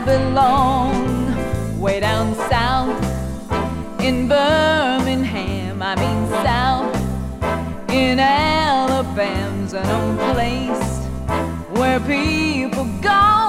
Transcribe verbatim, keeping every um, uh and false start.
belong way down south in Birmingham. I mean south in Alabama's an old place where people go